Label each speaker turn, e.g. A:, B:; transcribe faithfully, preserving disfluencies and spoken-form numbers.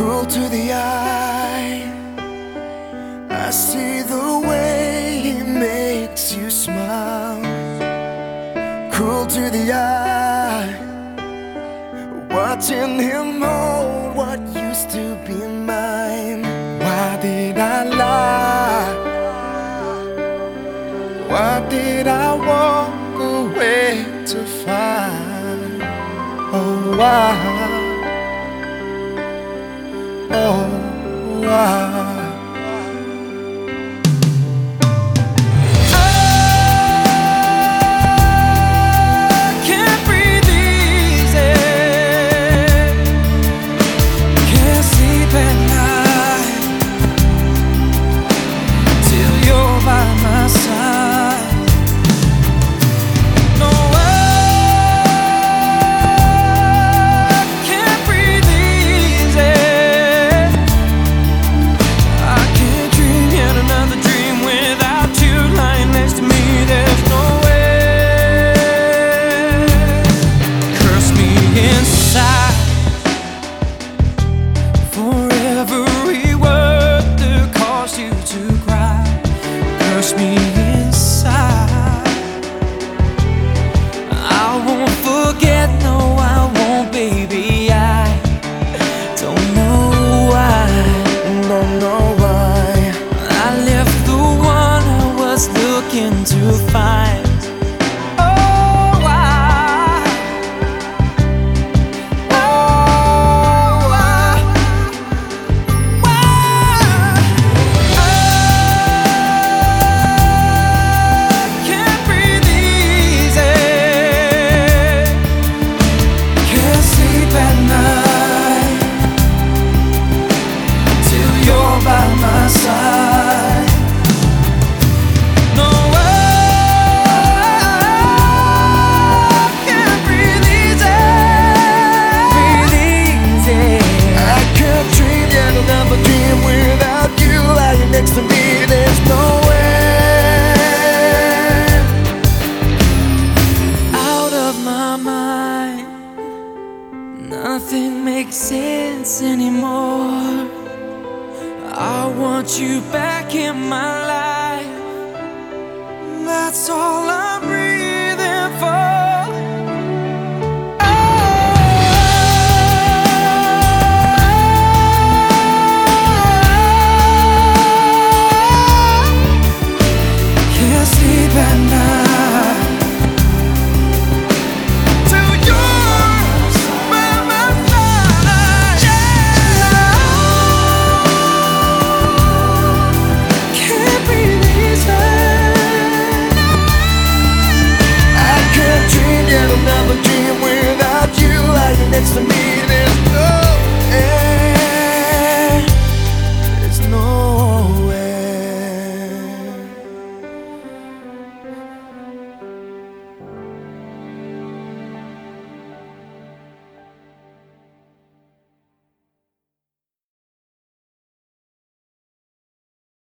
A: Cruel to the eye, I see the way he makes you smile. Cruel to the eye, watching him hold what used to be mine. Why did I lie? Why did I walk away to find? Oh, why? Oh, why? Curse me inside. I won't forget, no I won't, baby. I don't know why, don't know why I left the one I was looking to find. Next to me, there's nowhere. Out of my mind, nothing makes sense anymore. I want you back in my life. That's all